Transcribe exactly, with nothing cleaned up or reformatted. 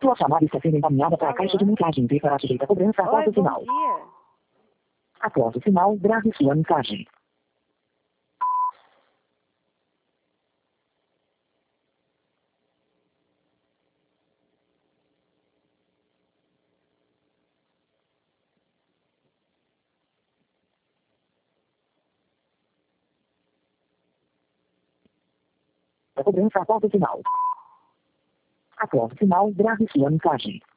Sua chamada está sendo encaminhada para a caixa de mensagens e será sujeita a cobrança após Oi, o bom sinal. dia. Após o sinal, grave sua mensagem. A cobrança após o sinal. Após o sinal, grave sua mensagem.